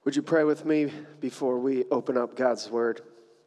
Would you pray with me before we open up God's Word?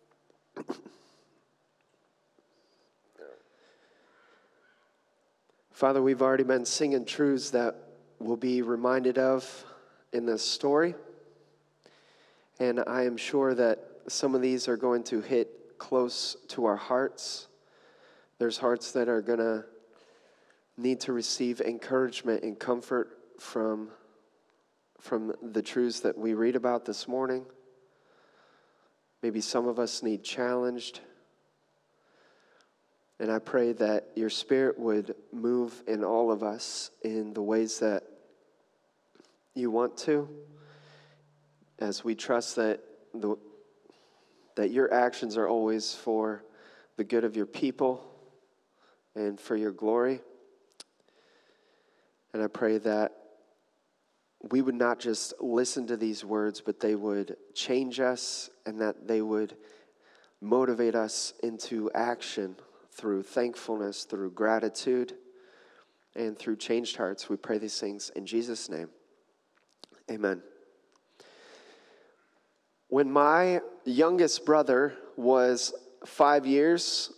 Father, we've already been singing truths that we'll be reminded of in this story. And I am sure that some of these are going to hit close to our hearts. There's hearts that are going to need to receive encouragement and comfort from the truths that we read about this morning. Maybe some of us need challenged. And I pray that your Spirit would move in all of us in the ways that you want to, as we trust that your actions are always for the good of your people and for your glory. And I pray that we would not just listen to these words, but they would change us and that they would motivate us into action through thankfulness, through gratitude, and through changed hearts. We pray these things in Jesus' name. Amen. When my youngest brother was 5 years,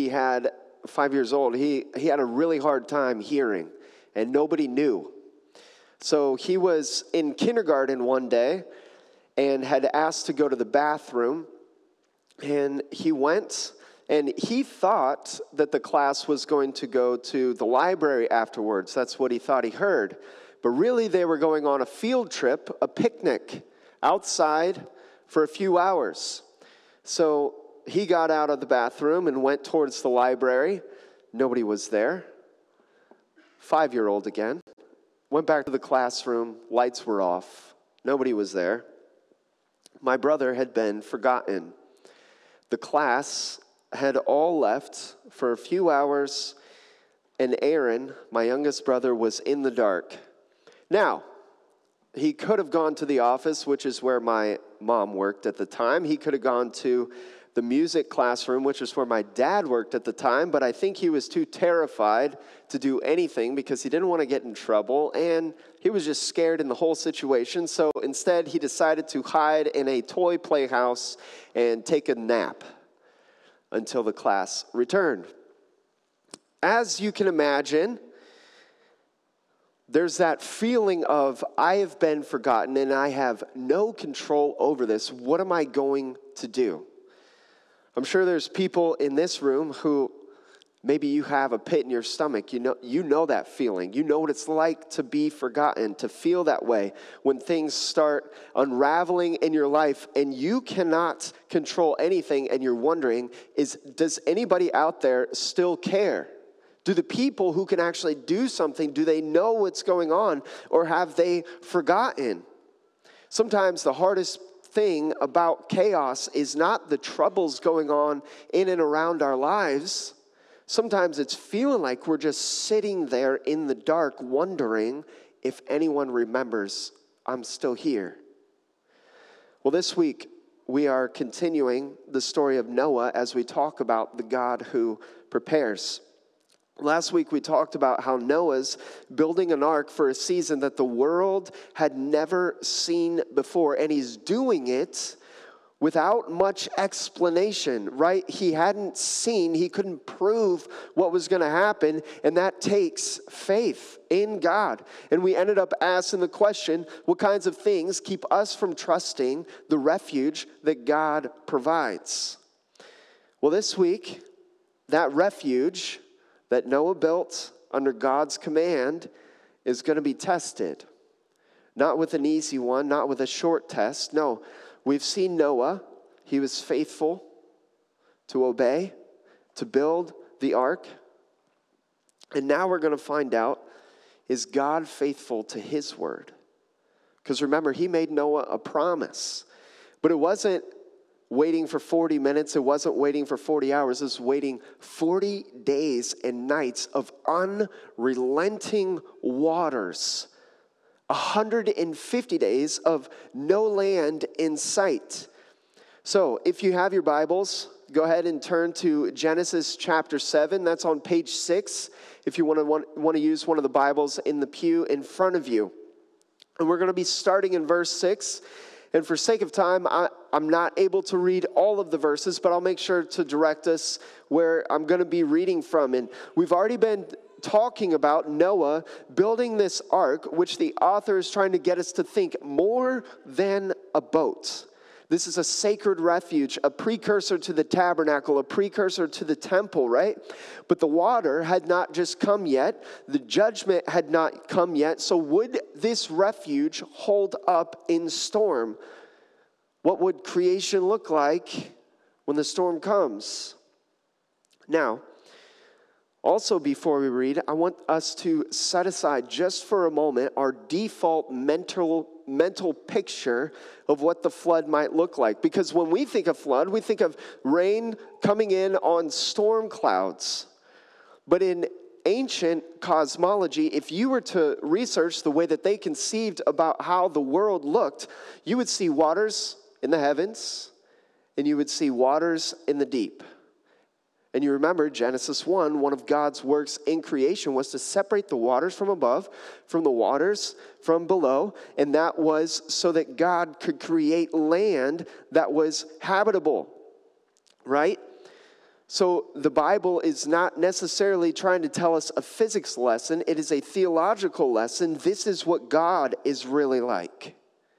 5 years old, he had a really hard time hearing, and nobody knew. So he was in kindergarten one day and had asked to go to the bathroom, and he went, and he thought that the class was going to go to the library afterwards. That's what he thought he heard. But really they were going on a field trip, a picnic, outside for a few hours. So he got out of the bathroom and went towards the library. Nobody was there. 5-year-old again. Went back to the classroom, lights were off, nobody was there. My brother had been forgotten. The class had all left for a few hours, and Aaron, my youngest brother, was in the dark. Now, he could have gone to the office, which is where my mom worked at the time. He could have gone to the music classroom, which is where my dad worked at the time, but I think he was too terrified to do anything because he didn't want to get in trouble, and he was just scared in the whole situation. So instead, he decided to hide in a toy playhouse and take a nap until the class returned. As you can imagine, there's that feeling of, I have been forgotten and I have no control over this. What am I going to do? I'm sure there's people in this room who maybe you have a pit in your stomach. You know that feeling. You know what it's like to be forgotten, to feel that way when things start unraveling in your life and you cannot control anything and you're wondering, does anybody out there still care? Do the people who can actually do something, do they know what's going on, or have they forgotten? Sometimes the hardest thing about chaos is not the troubles going on in and around our lives. Sometimes it's feeling like we're just sitting there in the dark wondering if anyone remembers I'm still here. Well, this week we are continuing the story of Noah as we talk about the God who prepares. Last week we talked about how Noah's building an ark for a season that the world had never seen before, and he's doing it without much explanation, right? He couldn't prove what was going to happen, and that takes faith in God. And we ended up asking the question, what kinds of things keep us from trusting the refuge that God provides? Well, this week, that refuge that Noah built under God's command is going to be tested. Not with an easy one, not with a short test. No, we've seen Noah. He was faithful to obey, to build the ark. And now we're going to find out, is God faithful to his word? Because remember, he made Noah a promise. But it wasn't waiting for 40 minutes. It wasn't waiting for 40 hours. It was waiting 40 days and nights of unrelenting waters. 150 days of no land in sight. So if you have your Bibles, go ahead and turn to Genesis chapter 7. That's on page 6 if you want to use one of the Bibles in the pew in front of you. And we're going to be starting in verse 6. And for sake of time, I'm not able to read all of the verses, but I'll make sure to direct us where I'm going to be reading from. And we've already been talking about Noah building this ark, which the author is trying to get us to think more than a boat. This is a sacred refuge, a precursor to the tabernacle, a precursor to the temple, right? But the water had not just come yet. The judgment had not come yet. So would this refuge hold up in storm? What would creation look like when the storm comes? Now, also, before we read, I want us to set aside just for a moment our default mental picture of what the flood might look like. Because when we think of flood, we think of rain coming in on storm clouds. But in ancient cosmology, if you were to research the way that they conceived about how the world looked, you would see waters in the heavens and you would see waters in the deep. And you remember Genesis 1, one of God's works in creation was to separate the waters from above, from the waters from below. And that was so that God could create land that was habitable, right? So the Bible is not necessarily trying to tell us a physics lesson. It is a theological lesson. This is what God is really like.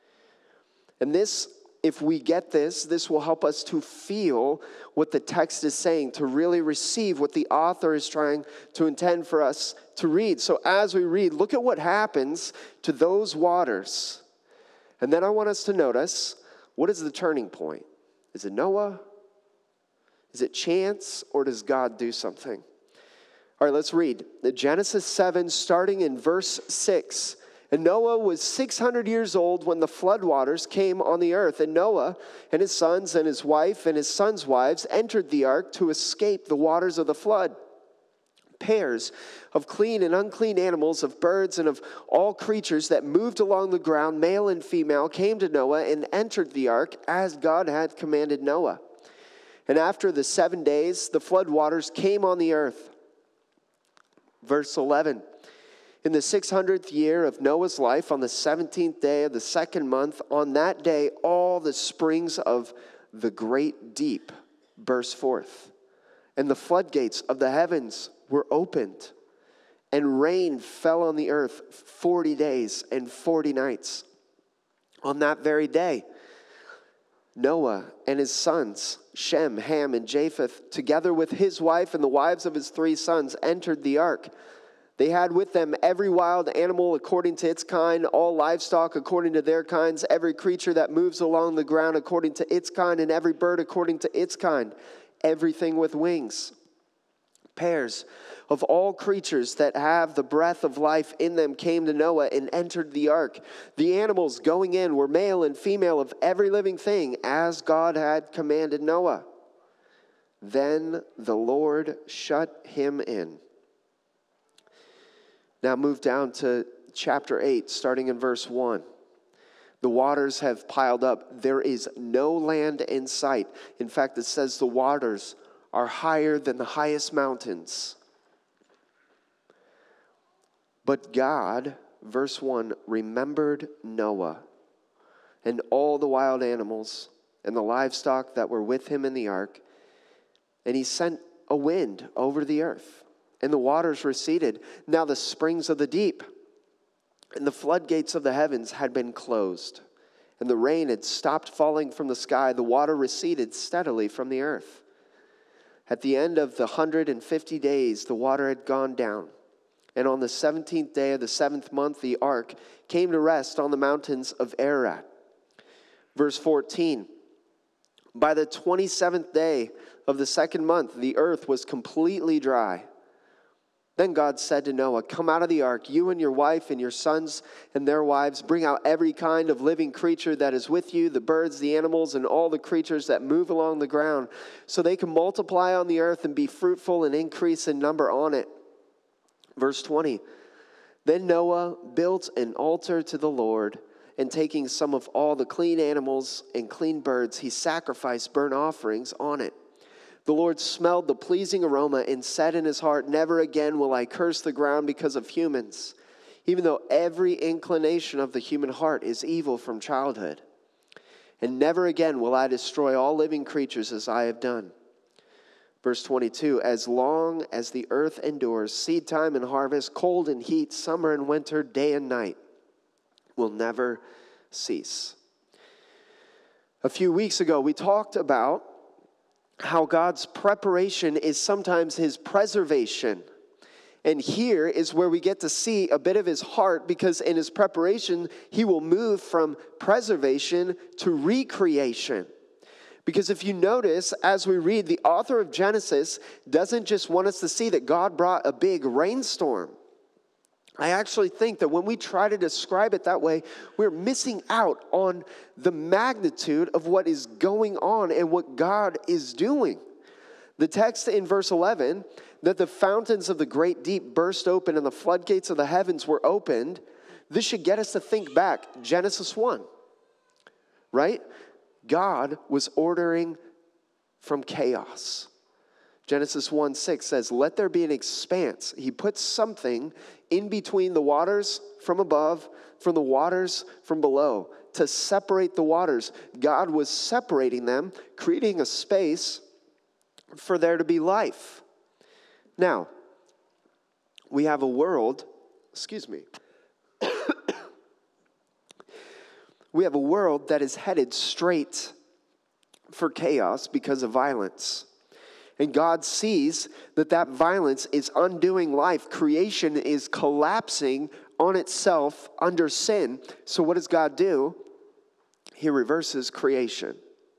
And this, if we get this, this will help us to feel what the text is saying, to really receive what the author is trying to intend for us to read. So as we read, look at what happens to those waters. And then I want us to notice, what is the turning point? Is it Noah? Is it chance? Or does God do something? All right, let's read. Genesis 7, starting in verse 6. And Noah was 600 years old when the floodwaters came on the earth. And Noah and his sons and his wife and his sons' wives entered the ark to escape the waters of the flood. Pairs of clean and unclean animals, of birds and of all creatures that moved along the ground, male and female, came to Noah and entered the ark as God had commanded Noah. And after the 7 days, the floodwaters came on the earth. Verse 11. In the 600th year of Noah's life, on the 17th day of the second month, on that day, all the springs of the great deep burst forth, and the floodgates of the heavens were opened, and rain fell on the earth 40 days and 40 nights. On that very day, Noah and his sons, Shem, Ham, and Japheth, together with his wife and the wives of his 3 sons, entered the ark. They had with them every wild animal according to its kind, all livestock according to their kinds, every creature that moves along the ground according to its kind, and every bird according to its kind, everything with wings. Pairs of all creatures that have the breath of life in them came to Noah and entered the ark. The animals going in were male and female of every living thing, as God had commanded Noah. Then the Lord shut him in. Now move down to chapter 8, starting in verse 1. The waters have piled up. There is no land in sight. In fact, it says the waters are higher than the highest mountains. But God, verse 1, remembered Noah and all the wild animals and the livestock that were with him in the ark. And he sent a wind over the earth, and the waters receded. Now the springs of the deep and the floodgates of the heavens had been closed, and the rain had stopped falling from the sky. The water receded steadily from the earth. At the end of the 150 days, the water had gone down. And on the 17th day of the 7th month, the ark came to rest on the mountains of Ararat. Verse 14. By the 27th day of the 2nd month, the earth was completely dry. Then God said to Noah, come out of the ark, you and your wife and your sons and their wives. Bring out every kind of living creature that is with you, the birds, the animals, and all the creatures that move along the ground, so they can multiply on the earth and be fruitful and increase in number on it. Verse 20. Then Noah built an altar to the Lord, and taking some of all the clean animals and clean birds, he sacrificed burnt offerings on it. The Lord smelled the pleasing aroma and said in his heart, never again will I curse the ground because of humans, even though every inclination of the human heart is evil from childhood. and never again will I destroy all living creatures as I have done. Verse 22, as long as the earth endures, seed time and harvest, cold and heat, summer and winter, day and night will never cease. A few weeks ago, we talked about how God's preparation is sometimes his preservation. And here is where we get to see a bit of his heart, because in his preparation, he will move from preservation to recreation. Because if you notice, as we read, the author of Genesis doesn't just want us to see that God brought a big rainstorm. I actually think that when we try to describe it that way, we're missing out on the magnitude of what is going on and what God is doing. The text in verse 11, that the fountains of the great deep burst open and the floodgates of the heavens were opened, this should get us to think back, Genesis 1, right? God was ordering from chaos. Genesis 1:6 says, let there be an expanse. He puts something in between the waters from above, from the waters from below, to separate the waters. God was separating them, creating a space for there to be life. Now, we have a world, we have a world that is headed straight for chaos because of violence. And God sees that that violence is undoing life. Creation is collapsing on itself under sin. So what does God do? He reverses creation.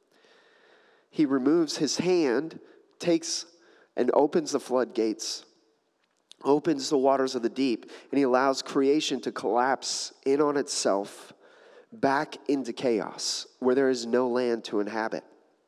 He removes his hand, takes and opens the floodgates, opens the waters of the deep, and he allows creation to collapse in on itself back into chaos where there is no land to inhabit.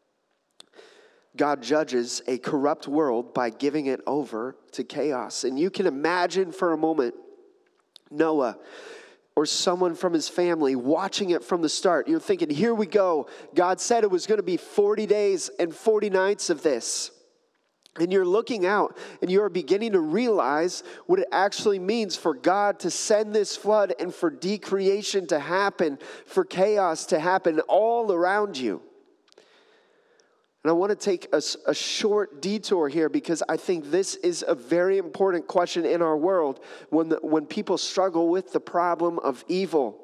God judges a corrupt world by giving it over to chaos. And you can imagine for a moment Noah or someone from his family watching it from the start. You're thinking, here we go. God said it was going to be 40 days and 40 nights of this. And you're looking out and you're beginning to realize what it actually means for God to send this flood and for decreation to happen, for chaos to happen all around you. And I want to take a short detour here because I think this is a very important question in our world when people struggle with the problem of evil.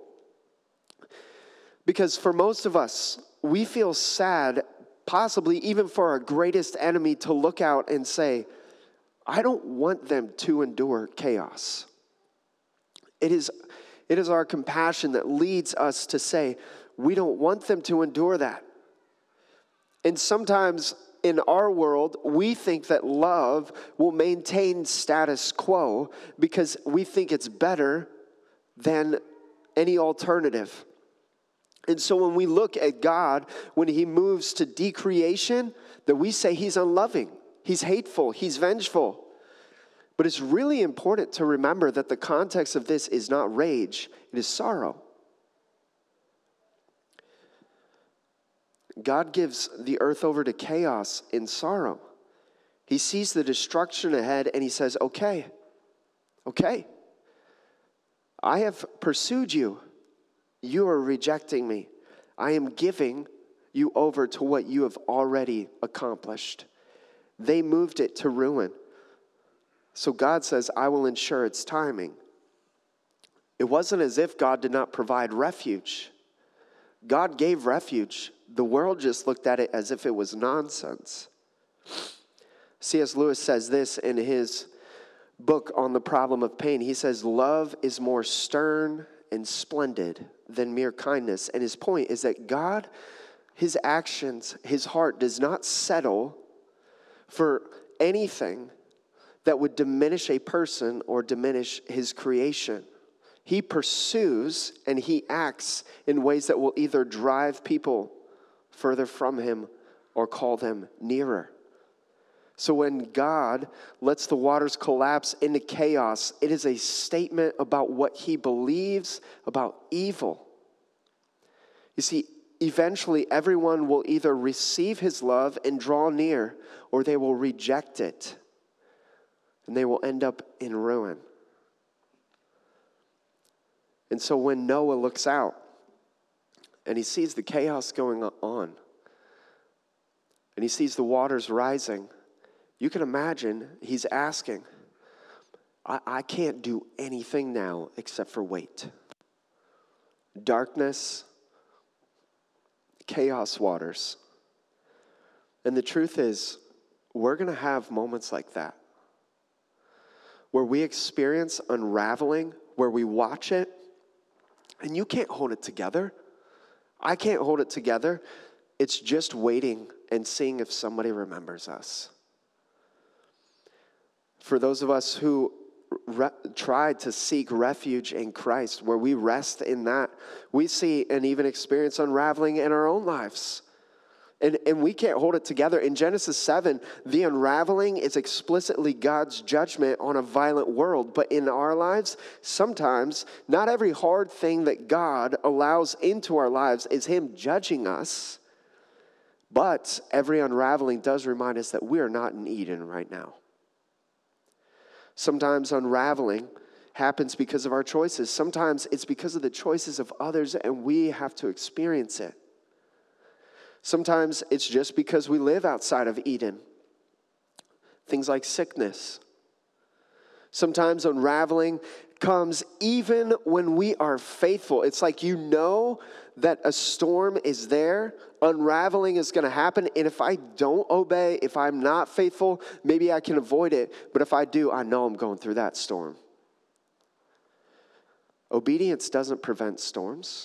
Because for most of us, we feel sad, possibly even for our greatest enemy, to look out and say, I don't want them to endure chaos. It is our compassion that leads us to say, we don't want them to endure that. And sometimes in our world, we think that love will maintain status quo because we think it's better than any alternative. And so when we look at God, when he moves to decreation, that we say he's unloving, he's hateful, he's vengeful. But it's really important to remember that the context of this is not rage, it is sorrow. God gives the earth over to chaos in sorrow. He sees the destruction ahead and he says, okay, I have pursued you. You are rejecting me. I am giving you over to what you have already accomplished. They moved it to ruin. So God says, I will ensure its timing. It wasn't as if God did not provide refuge. God gave refuge. The world just looked at it as if it was nonsense. C.S. Lewis says this in his book on the problem of pain. He says, love is more stern and splendid than mere kindness. And his point is that God, his actions, his heart does not settle for anything that would diminish a person or diminish his creation. He pursues and he acts in ways that will either drive people further from him or call them nearer. So when God lets the waters collapse into chaos, it is a statement about what he believes about evil. You see, eventually everyone will either receive his love and draw near, or they will reject it, and they will end up in ruin. And so when Noah looks out and he sees the chaos going on. And he sees the waters rising. You can imagine he's asking, I can't do anything now except for wait. Darkness, chaos waters. And the truth is, we're going to have moments like that, where we experience unraveling, where we watch it, and you can't hold it together. I can't hold it together. It's just waiting and seeing if somebody remembers us. For those of us who try to seek refuge in Christ, where we rest in that, we see and even experience unraveling in our own lives. And we can't hold it together. In Genesis 7, the unraveling is explicitly God's judgment on a violent world. But in our lives, sometimes not every hard thing that God allows into our lives is him judging us. But every unraveling does remind us that we are not in Eden right now. Sometimes unraveling happens because of our choices. Sometimes it's because of the choices of others, and we have to experience it. Sometimes it's just because we live outside of Eden. Things like sickness. Sometimes unraveling comes even when we are faithful. It's like you know that a storm is there, unraveling is going to happen, and if I don't obey, if I'm not faithful, maybe I can avoid it, but if I do, I know I'm going through that storm. Obedience doesn't prevent storms.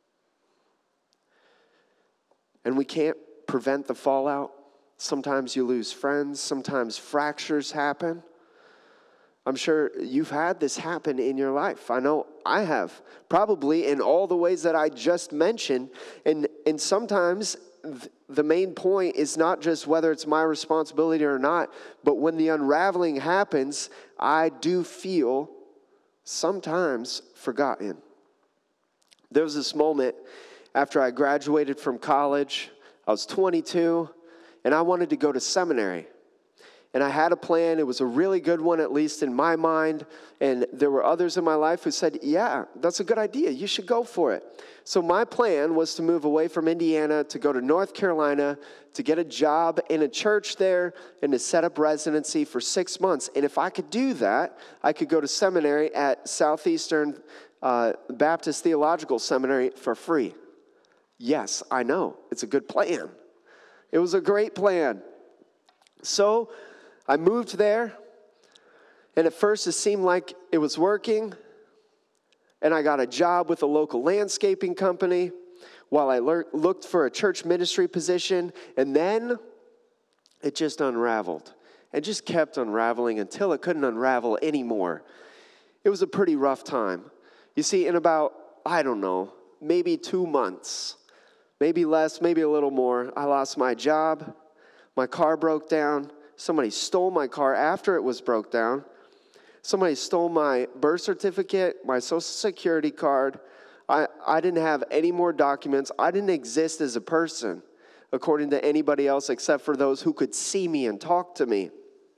And we can't prevent the fallout. Sometimes you lose friends. Sometimes fractures happen. I'm sure you've had this happen in your life. I know I have. Probably in all the ways that I just mentioned. And sometimes the main point is not just whether it's my responsibility or not, but when the unraveling happens, I do feel sometimes forgotten. There was this moment after I graduated from college. I was 22, and I wanted to go to seminary. And I had a plan. It was a really good one, at least in my mind. And there were others in my life who said, yeah, that's a good idea. You should go for it. So my plan was to move away from Indiana, to go to North Carolina, to get a job in a church there, and to set up residency for 6 months. And if I could do that, I could go to seminary at Southeastern Baptist Theological Seminary for free. Yes, I know. It's a good plan. It was a great plan. So I moved there, and at first it seemed like it was working, and I got a job with a local landscaping company while I looked for a church ministry position, and then it just unraveled. It just kept unraveling until it couldn't unravel anymore. It was a pretty rough time. You see, in about, maybe 2 months, maybe less, maybe a little more, I lost my job. My car broke down. Somebody stole my car after it was broke down. Somebody stole my birth certificate, my social security card. I didn't have any more documents. I didn't exist as a person, according to anybody else except for those who could see me and talk to me.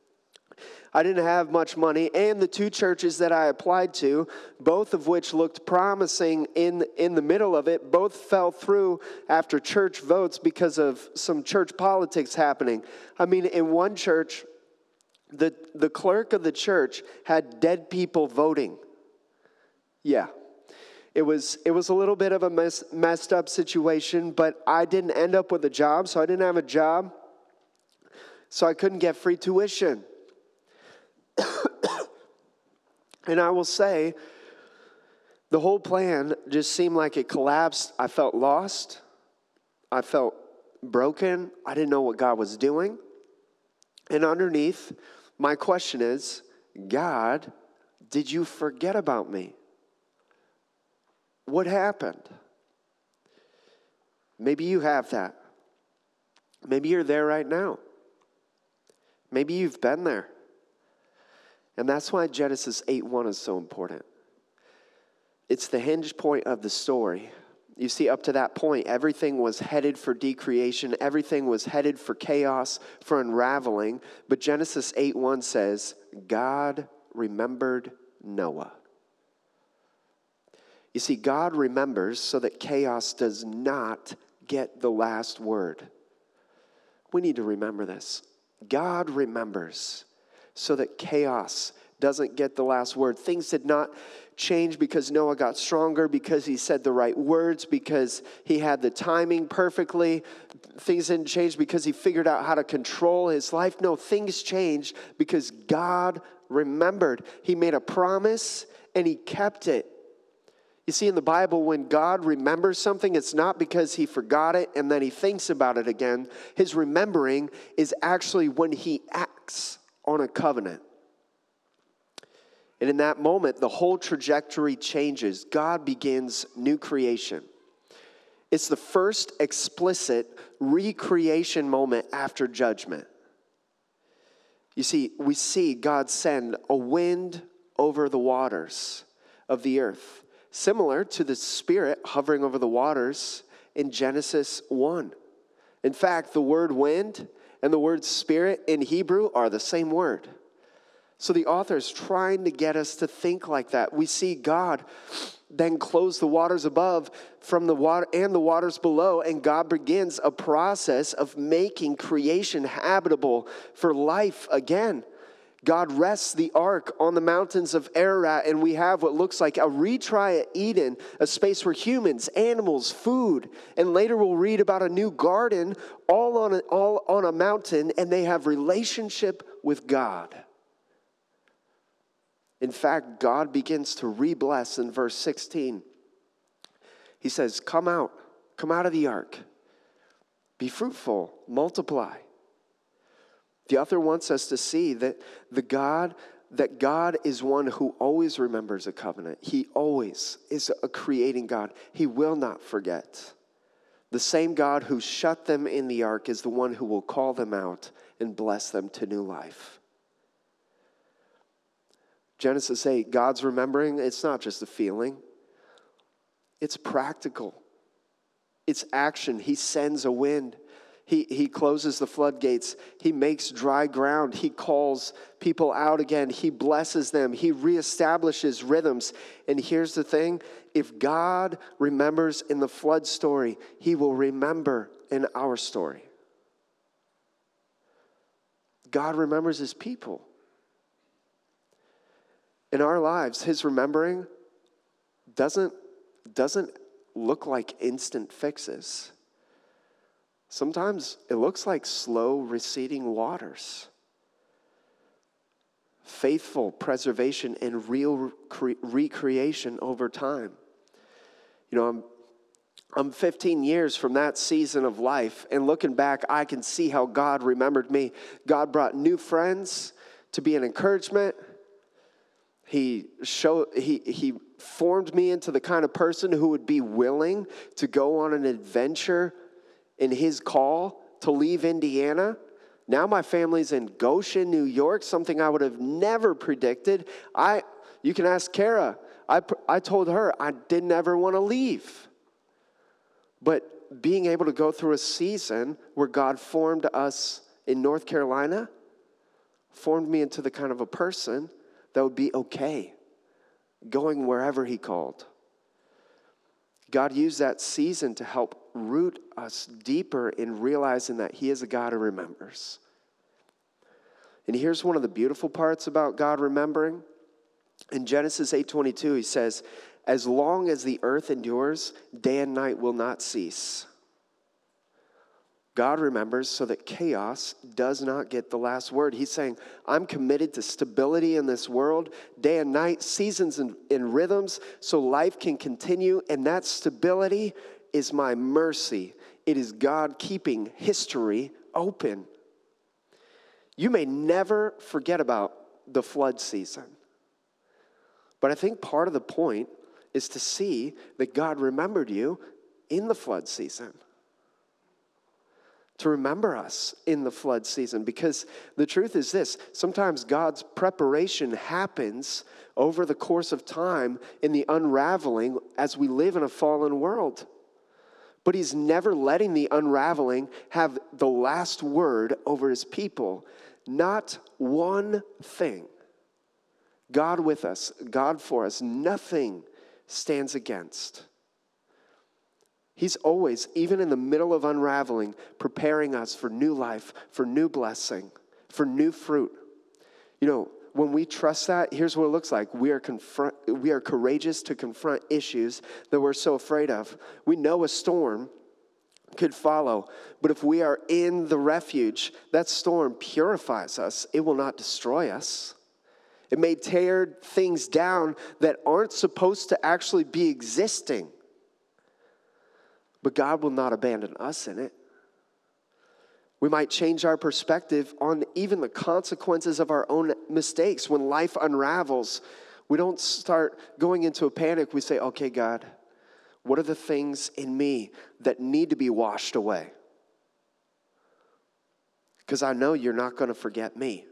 I didn't have much money, and the 2 churches that I applied to, both of which looked promising in the middle of it, both fell through after church votes because of some church politics happening. I mean, in one church, the clerk of the church had dead people voting. Yeah. It was a little bit of a messed up situation, but I didn't end up with a job, so I didn't have a job, so I couldn't get free tuition. And I will say, the whole plan just seemed like it collapsed. I felt lost. I felt broken. I didn't know what God was doing. And underneath, my question is, God, did you forget about me? What happened? Maybe you have that. Maybe you're there right now. Maybe you've been there. And that's why Genesis 8:1 is so important. It's the hinge point of the story. You see, up to that point, everything was headed for decreation. Everything was headed for chaos, for unraveling. But Genesis 8:1 says, God remembered Noah. You see, God remembers so that chaos does not get the last word. We need to remember this. God remembers so that chaos doesn't get the last word. Things did not change because Noah got stronger, because he said the right words, because he had the timing perfectly. Things didn't change because he figured out how to control his life. No, things changed because God remembered. He made a promise and he kept it. You see, in the Bible, when God remembers something, it's not because he forgot it and then he thinks about it again. His remembering is actually when he acts on a covenant. And in that moment, the whole trajectory changes. God begins new creation. It's the first explicit recreation moment after judgment. You see, we see God send a wind over the waters of the earth, similar to the Spirit hovering over the waters in Genesis 1. In fact, the word wind and the word Spirit in Hebrew are the same word. So the author is trying to get us to think like that. We see God then close the waters above from the water and the waters below, and God begins a process of making creation habitable for life again. God rests the ark on the mountains of Ararat, and we have what looks like a retry at Eden, a space where humans, animals, food, and later we'll read about a new garden all on a mountain, and they have relationship with God. In fact, God begins to re-bless in verse 16. He says, come out of the ark, be fruitful, multiply. The author wants us to see that God is one who always remembers a covenant. He always is a creating God. He will not forget. The same God who shut them in the ark is the one who will call them out and bless them to new life. Genesis 8, God's remembering, it's not just a feeling. It's practical. It's action. He sends a wind. He closes the floodgates. He makes dry ground. He calls people out again. He blesses them. He reestablishes rhythms. And here's the thing. If God remembers in the flood story, he will remember in our story. God remembers his people. In our lives, his remembering doesn't look like instant fixes. Sometimes it looks like slow receding waters. Faithful preservation and real recreation over time. You know, I'm 15 years from that season of life, and looking back, I can see how God remembered me. God brought new friends to be an encouragement. He formed me into the kind of person who would be willing to go on an adventure in his call to leave Indiana. Now my family's in Goshen, New York, something I would have never predicted. You can ask Kara. I told her I didn't ever want to leave. But being able to go through a season where God formed us in North Carolina, formed me into the kind of a person that would be okay going wherever he called. God used that season to help root us deeper in realizing that he is a God who remembers. And here's one of the beautiful parts about God remembering. In Genesis 8:22, he says, as long as the earth endures, day and night will not cease. God remembers so that chaos does not get the last word. He's saying, I'm committed to stability in this world, day and night, seasons and rhythms, so life can continue. And that stability is my mercy. It is God keeping history open. You may never forget about the flood season. But I think part of the point is to see that God remembered you in the flood season. To remember us in the flood season. Because the truth is this, sometimes God's preparation happens over the course of time in the unraveling as we live in a fallen world. But he's never letting the unraveling have the last word over his people. Not one thing. God with us, God for us, nothing stands against. He's always, even in the middle of unraveling, preparing us for new life, for new blessing, for new fruit. You know, when we trust that, here's what it looks like. We are courageous to confront issues that we're so afraid of. We know a storm could follow, but if we are in the refuge, that storm purifies us. It will not destroy us. It may tear things down that aren't supposed to actually be existing. But God will not abandon us in it. We might change our perspective on even the consequences of our own mistakes. When life unravels, we don't start going into a panic. We say, okay, God, what are the things in me that need to be washed away? Because I know you're not going to forget me.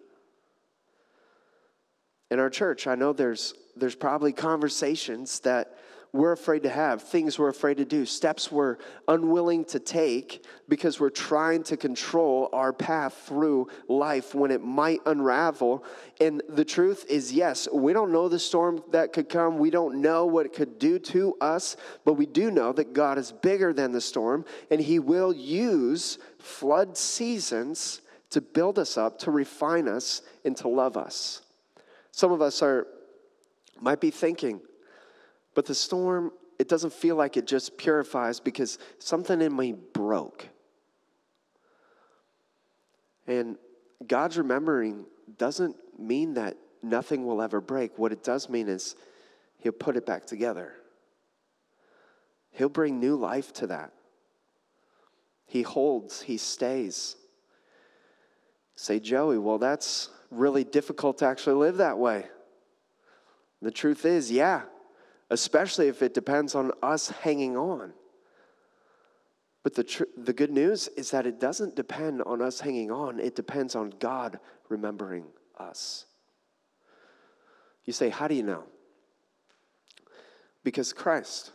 In our church, I know there's probably conversations that we're afraid to have, things we're afraid to do, steps we're unwilling to take because we're trying to control our path through life when it might unravel. And the truth is, yes, we don't know the storm that could come. We don't know what it could do to us, but we do know that God is bigger than the storm, and He will use flood seasons to build us up, to refine us, and to love us. Some of us might be thinking, but the storm, it doesn't feel like it just purifies because something in me broke. And God's remembering doesn't mean that nothing will ever break. What it does mean is He'll put it back together. He'll bring new life to that. He holds, He stays. Say, Joey, well, that's really difficult to actually live that way. The truth is, yeah. Especially if it depends on us hanging on. But the good news is that it doesn't depend on us hanging on. It depends on God remembering us. You say, how do you know? Because Christ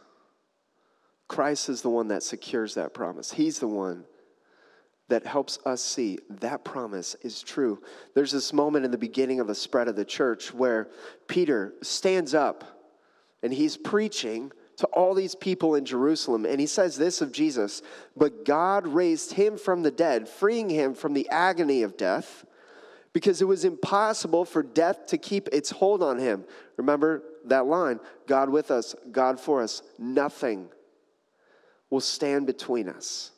is the one that secures that promise. He's the one that helps us see that promise is true. There's this moment in the beginning of the spread of the church where Peter stands up and he's preaching to all these people in Jerusalem. And he says this of Jesus, but God raised Him from the dead, freeing Him from the agony of death, because it was impossible for death to keep its hold on Him. Remember that line, God with us, God for us. Nothing will stand between us.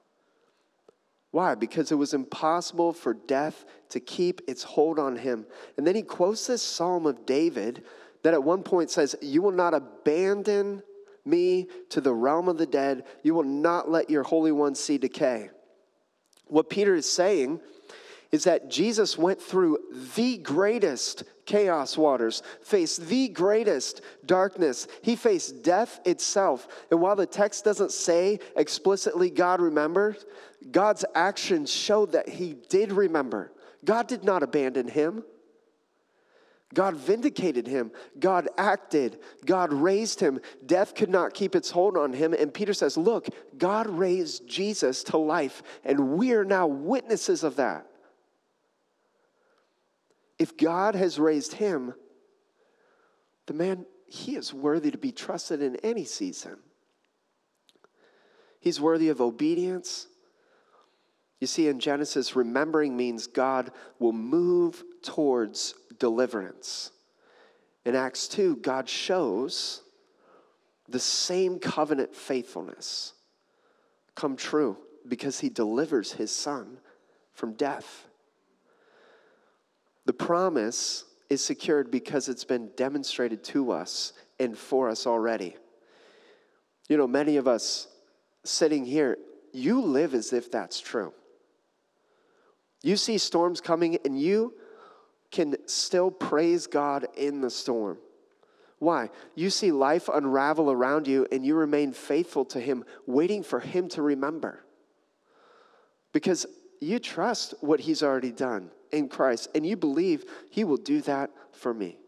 Why? Because it was impossible for death to keep its hold on Him. And then he quotes this Psalm of David that at one point says, you will not abandon me to the realm of the dead. You will not let your Holy One see decay. What Peter is saying is that Jesus went through the greatest chaos waters, faced the greatest darkness. He faced death itself. And while the text doesn't say explicitly God remembered, God's actions showed that He did remember. God did not abandon Him. God vindicated Him. God acted. God raised Him. Death could not keep its hold on Him. And Peter says, look, God raised Jesus to life, and we are now witnesses of that. If God has raised Him, the man, he is worthy to be trusted in any season. He's worthy of obedience. You see, in Genesis, remembering means God will move towards deliverance. In Acts 2, God shows the same covenant faithfulness come true because He delivers His Son from death. The promise is secured because it's been demonstrated to us and for us already. You know, many of us sitting here, you live as if that's true. You see storms coming and you can still praise God in the storm. Why? You see life unravel around you and you remain faithful to Him, waiting for Him to remember. Because you trust what He's already done in Christ and you believe He will do that for me.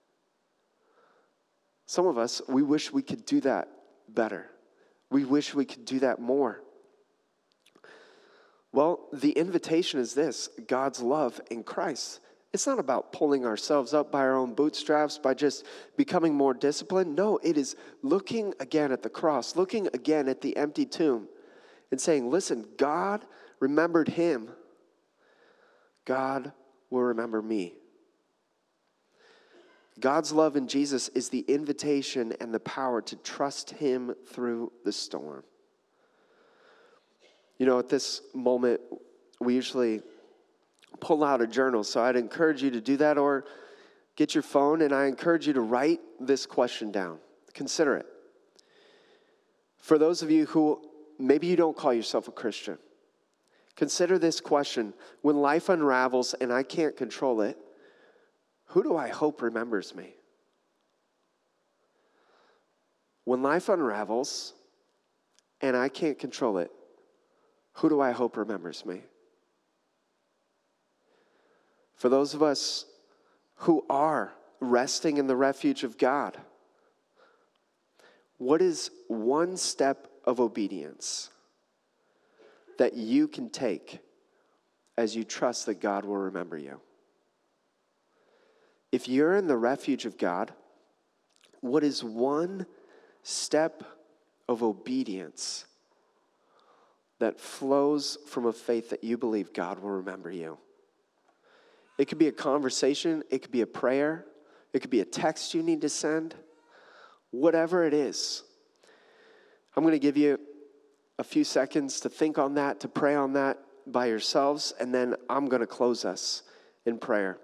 Some of us, we wish we could do that better. We wish we could do that more. Well, the invitation is this: God's love in Christ. It's not about pulling ourselves up by our own bootstraps, by just becoming more disciplined. No, it is looking again at the cross, looking again at the empty tomb, and saying, listen, God remembered him. God will remember me. God's love in Jesus is the invitation and the power to trust him through the storm. You know, at this moment, we usually pull out a journal. So I'd encourage you to do that, or get your phone, and I encourage you to write this question down. Consider it. For those of you who maybe you don't call yourself a Christian, consider this question. When life unravels and I can't control it, who do I hope remembers me? When life unravels and I can't control it, who do I hope remembers me? For those of us who are resting in the refuge of God, what is one step of obedience that you can take as you trust that God will remember you? If you're in the refuge of God, what is one step of obedience that flows from a faith that you believe God will remember you? It could be a conversation. It could be a prayer. It could be a text you need to send. Whatever it is, I'm going to give you a few seconds to think on that, to pray on that by yourselves, and then I'm going to close us in prayer.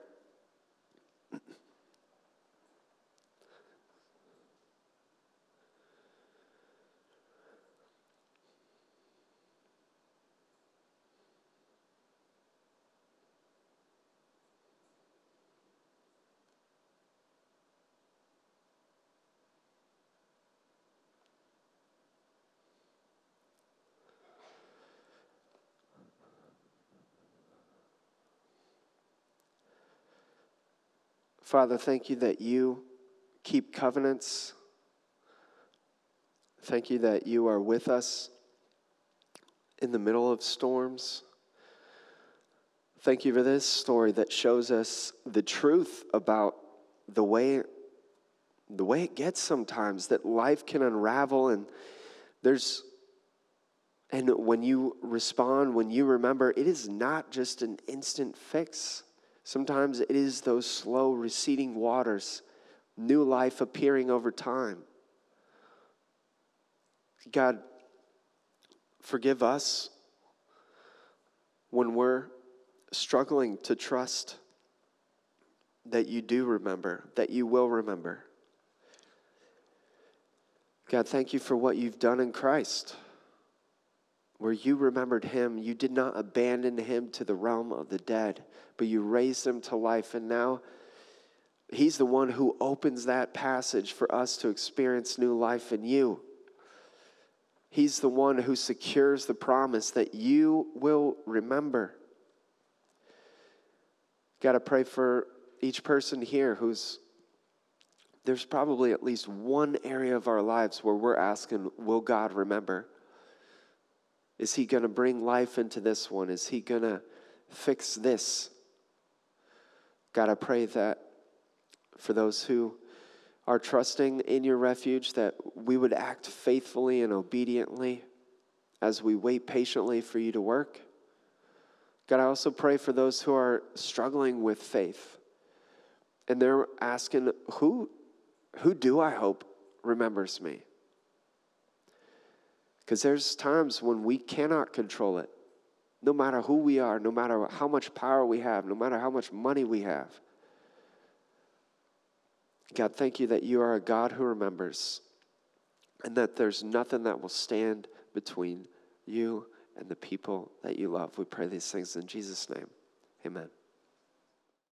Father, thank you that you keep covenants. Thank you that you are with us in the middle of storms. Thank you for this story that shows us the truth about the way it gets sometimes, that life can unravel, and when you respond, when you remember, it is not just an instant fix. Sometimes it is those slow receding waters, new life appearing over time. God, forgive us when we're struggling to trust that you do remember, that you will remember. God, thank you for what you've done in Christ, where you remembered him. You did not abandon him to the realm of the dead, but you raised him to life. And now he's the one who opens that passage for us to experience new life in you. He's the one who secures the promise that you will remember. Got to pray for each person here there's probably at least one area of our lives where we're asking, will God remember? Is he going to bring life into this one? Is he going to fix this? God, I pray that for those who are trusting in your refuge, that we would act faithfully and obediently as we wait patiently for you to work. God, I also pray for those who are struggling with faith, and they're asking, who do I hope remembers me? Because there's times when we cannot control it. No matter who we are, no matter how much power we have, no matter how much money we have. God, thank you that you are a God who remembers, and that there's nothing that will stand between you and the people that you love. We pray these things in Jesus' name. Amen.